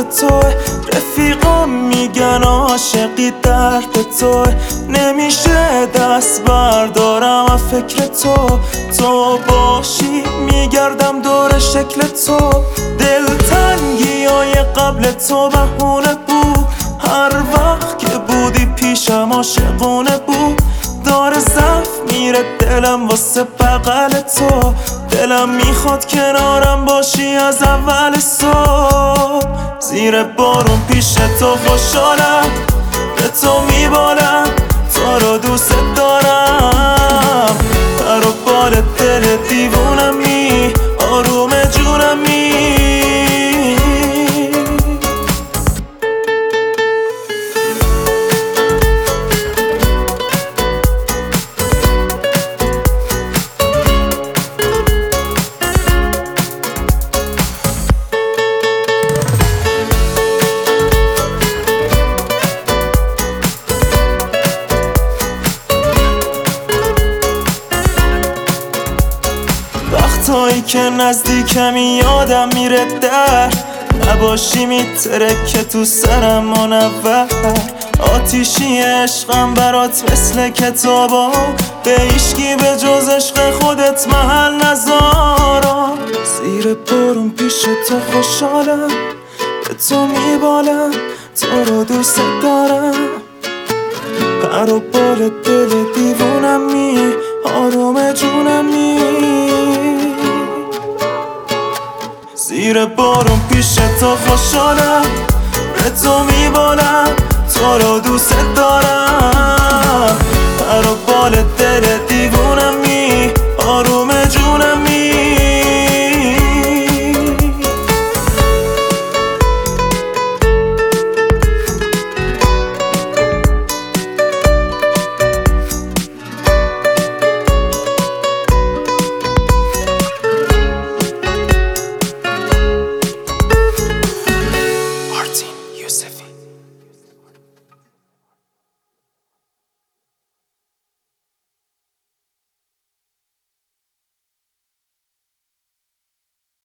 تو، رفیقام میگن عاشقی درد تو، نمیشه دست بردارم از فکر تو. تو باشی میگردم دور شکل تو، دلتنگی های قبل تو بهونه بود، هر وقت که بودی پیشم عاشقونه بود. داره ضعف میره دلم واسه بغل تو، دلم میخواد کنارم باشی از اول صبح. زیر بارون پیش تو خوشحالم، به تو میبالم، تو رو دوست دارم. پر و بال دل دیوونمی، آروم جونمی. وقتایی که نزدیکمی یادم میره درد، نباشی میترکه تو سرم منور. آتیشی عشقم برات مثل کتابا، به هیچکی به جز عشق خودت محل نذارم. زیر بارون پیش تو خوشحالم، به تو میبالم، تو رو دوست دارم. پر و بال دل دیوونمی، آروم جونمی. زیر بارون پیش تو خوشحالم، به تو میبالم، تو رو دوست دارم.